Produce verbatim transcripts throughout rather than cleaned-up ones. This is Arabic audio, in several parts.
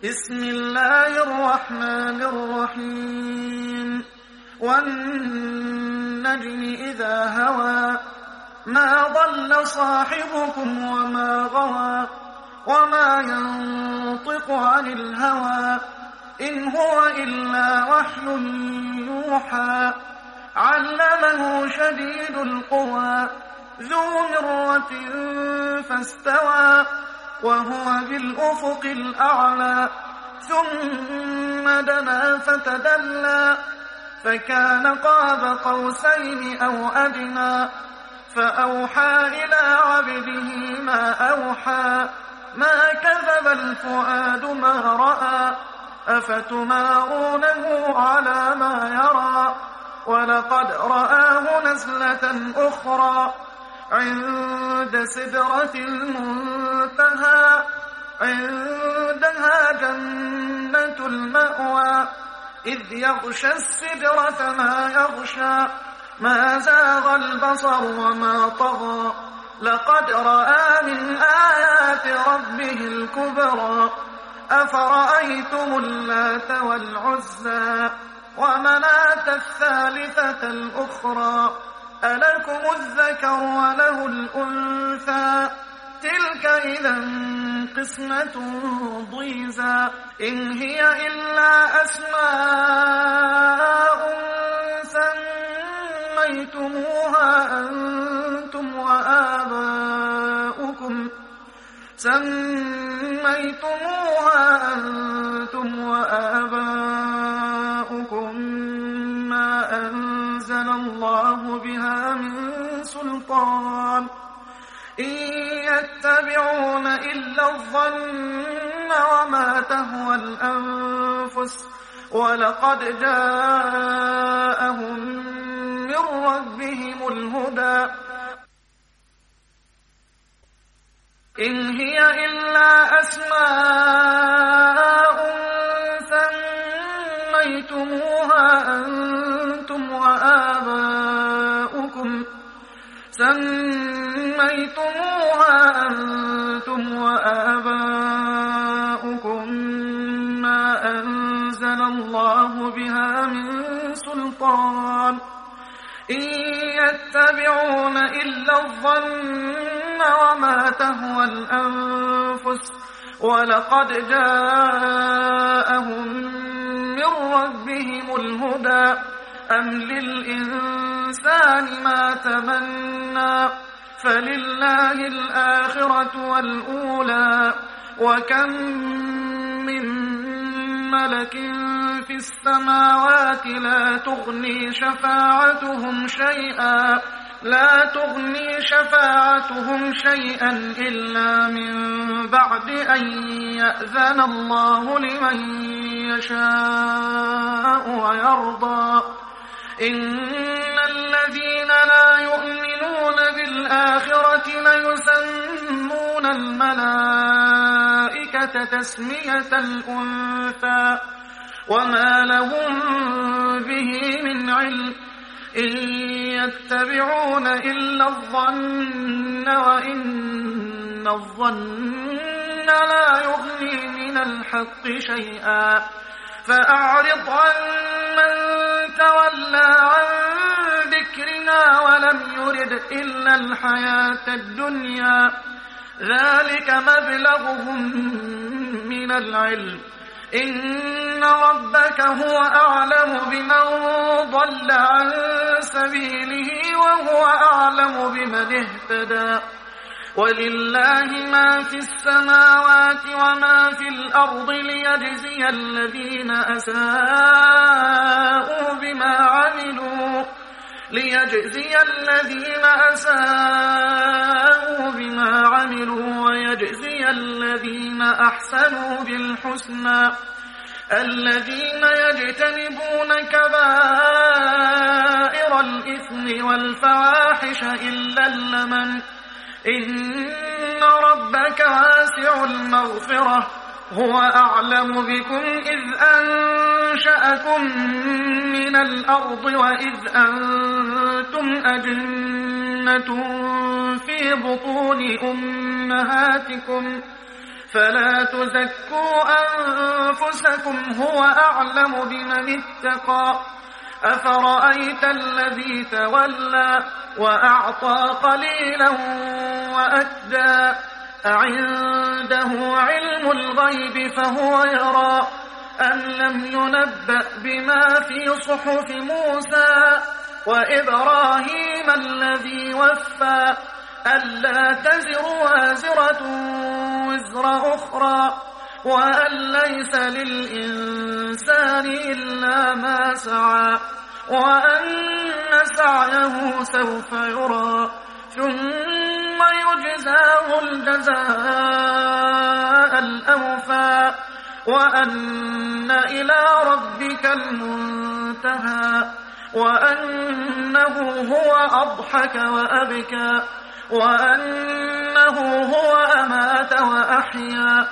بسم الله الرحمن الرحيم والنجم إذا هوى ما ضل صاحبكم وما غوى وما ينطق عن الهوى إن هو إلا وحي يوحى علمه شديد القوى ذو مرة فاستوى وهو بالأفق الأعلى ثم دنا فتدلى فكان قاب قوسين أو أدنى فأوحى إلى عبده ما أوحى ما كذب الفؤاد ما رأى أفتمارونه على ما يرى ولقد رآه نزلة أخرى عند سدرة المنتهى عندها جنة المأوى إذ يغشى السدرة ما يغشى ما زاغ البصر وما طغى لقد رأى من آيات ربه الكبرى أفرأيتم اللات والعزى ومناة الثالثة الأخرى ألكم الذكر وله الأنثى تلك إذا قسمة ضيزى إن هي إلا أسماء سميتموها أنتم وآباؤكم سميتموها أنتم وآباؤكم ما أنزل الله بها من سلطان إن يتبعون إلا الظن وما تهوى الأنفس ولقد جاءهم من ربهم الهدى إن هي إلا أسماء سميتموها أنتم وآباؤكم سميتموها أنتم وآباؤكم ما أنزل الله بها من سلطان إن يتبعون إلا الظن وما تهوى الأنفس ولقد جاءهم من ربهم الهدى أم للإنسان ما تمنى فلله الآخرة والأولى وكم من ملك في السماوات لا تغني شفاعتهم شيئا لا تغني شفاعتهم شيئا إلا من بعد أن يأذن الله لمن يشاء ويرضى إن الذين لا يؤمنون بالآخرة ليسمون الملائكة تسمية الأنثى وما لهم به من علم إن يتبعون إلا الظن وإن الظن لا يغني من الحق شيئا فأعرض عن من تولى عن ذكرنا ولم يرد إلا الحياة الدنيا ذلك مبلغهم من العلم إن ربك هو أعلم بمن ضل عن سبيله وهو أعلم بمن اهتدى ولله ما في السماوات وما في الأرض ليجزي الذين أساءوا بما عملوا ليجزي الذين أساءوا بما عملوا ويجزي الذين أحسنوا بالحسنى الذين يجتنبون كبائر الإثم والفواحش إلا اللمم إن ربك واسع المغفرة هو أعلم بكم إذ أنشأكم من الأرض وإذ أنتم أجنة في بطون أمهاتكم فلا تزكوا أنفسكم هو أعلم بمن اتقى أفرأيت الذي تولى وأعطى قليلا وأكدى أعنده علم الغيب فهو يرى أم لم ينبأ بما في صحف موسى وإبراهيم الذي وفى ألا تزر وازرة وزر أخرى وأن ليس للإنسان إلا ما سعى وأن سعيه سوف يرى ثم يجزاه الجزاء الأوفى وأن إلى ربك المنتهى وأنه هو أضحك وأبكى وأنه هو أمات وأحيا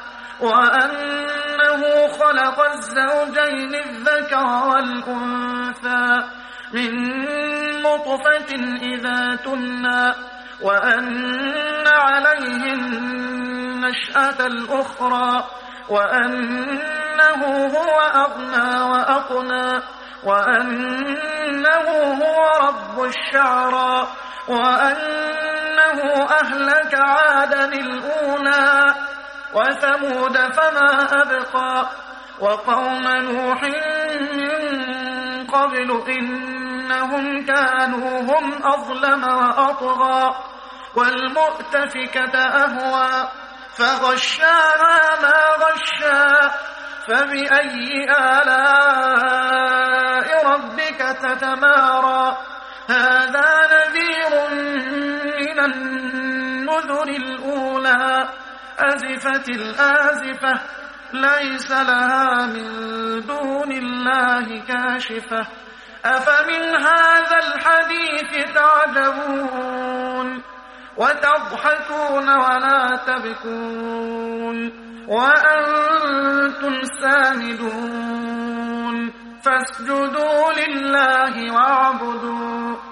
وأنه خلق الزوجين الذكر والأنثى من نطفة إذا تمنى وأن عليه النشأة الأخرى وأنه هو أغنى وأقنى وأنه هو رب الشعرى وأنه أهلك عادا الأولى وثمود فما أبقى وقوم نوح من قبل إنهم كانوا هم أظلم وأطغى والمؤتفكة أهوى فغشاها ما غشا فبأي آلاء ربك تتمارى هذا نذير من النذر الأولى أزفت الآزفة ليس لها من دون الله كاشفة أفمن هذا الحديث تعجبون وتضحكون ولا تبكون وأنتم سامدون فاسجدوا لله واعبدوا